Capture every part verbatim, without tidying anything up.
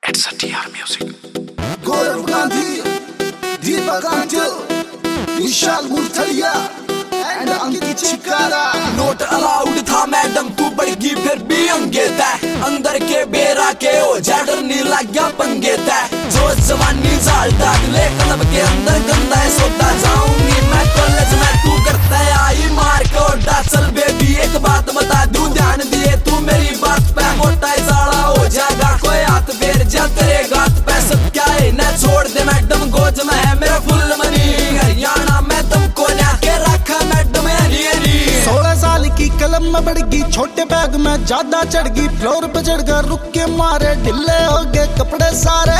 It's a T R music. Gaurav Gandhi, Deepak Antil, Vishal Murthalia and Ankit Chikara. Not allowed था madam तू बढ़गी फिर भी अंगेता है अंदर के बेरा के ओ जैडर नी लग गया पंगेता है जो जवानी जाल डाल ले कलब के अंदर गंदा है सोता जाऊंगी मैं कॉलेज में तू करता है आई मार के ओडा चल बेबी एक बात बता दूं ध्यान दिए तू मेरी बात पे मोटा जाड़ा हो जाएगा कोई हाथ फेर जा तेरे गात पे सब क्या है ना छोड़ दे मैडम गोद में है मेरा फुल मनी हरियाणा में तुमको न्या के रखा मैडम हरी हरी सोलह साल की कलम में बढ़ गई छोटे बैग में ज्यादा चढ़ गई फ्लोर पे चढ़ कर रुक के मारे ढिले हो गए कपड़े सारे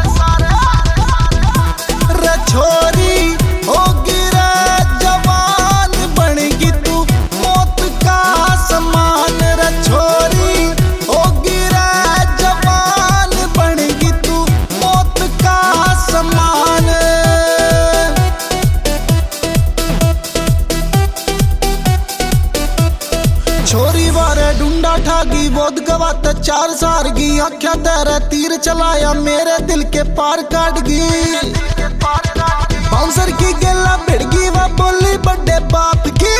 रे छोरी होगी रे जवान बनेगी तू मौत का समान रे छोरी होगी रे जवान बनेगी तू मौत का समान छोरी वारे ढूंढा ठागी बोध गवात चार सार की आख्या तेरे तीर चलाया मेरे दिल के पार काट गई बाउंसर की गेला भिड़ गई वह बोली बड़े बाप की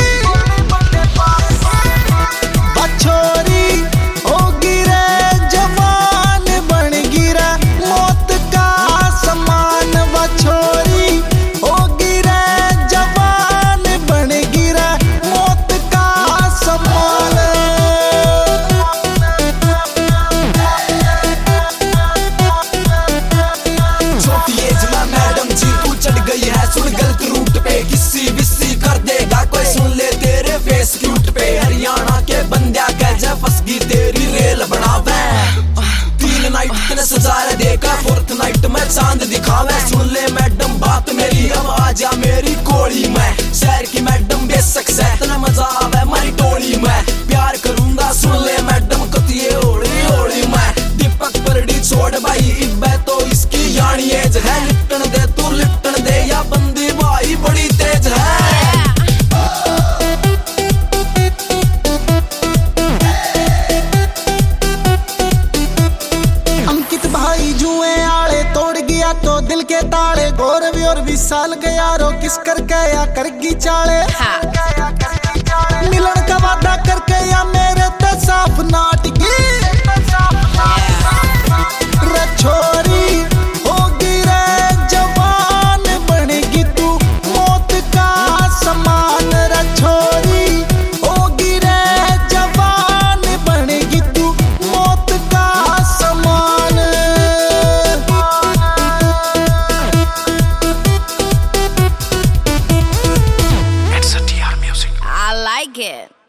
छोरी होगी रे जवान बनेगी रे मौत का समान व छोरी होगी रे जवान बनेगी रे मौत का समान छोटी एज में मैडम जी तू चढ़ गई है सुन गलत रूट पे किसी विसी कर देगा कोई सुन ले तेरे फेस क्यूट पे हरियाणा के बंदिया कैसे फंस गई तेरी रेल बनावे तीन नाइट तेने सजारे देखा फोर्थ नाइट में चांद दिखावे सुन ले मैडम बात मेरी अब आजा मेरी कोड़ी में शहर की मैडम बेशक से इतना मजा आवे मारी टोली में प्यार करूंगा सुन ले मैडम कतिये ओड़ी ओड़ी में दीपक परडी छोड़ भाई इब्बे तो इसकी यानी एज है लिप्टन दे तू लिप्टन दे या बंदी भाई बड़ी तेज है अंकित भाई जुए आले तोड़ गया तो दिल के ताले गौरव और विशाल गया रो किस करके या करगी चाले मिलन का वादा करके या मेरे ते साफ नाटकी रे छोरी होगी रे जवान बनेगी तू मौत का समान रे छोरी होगी रे जवान बनेगी तू मौत का समान It's a T R music. I like it.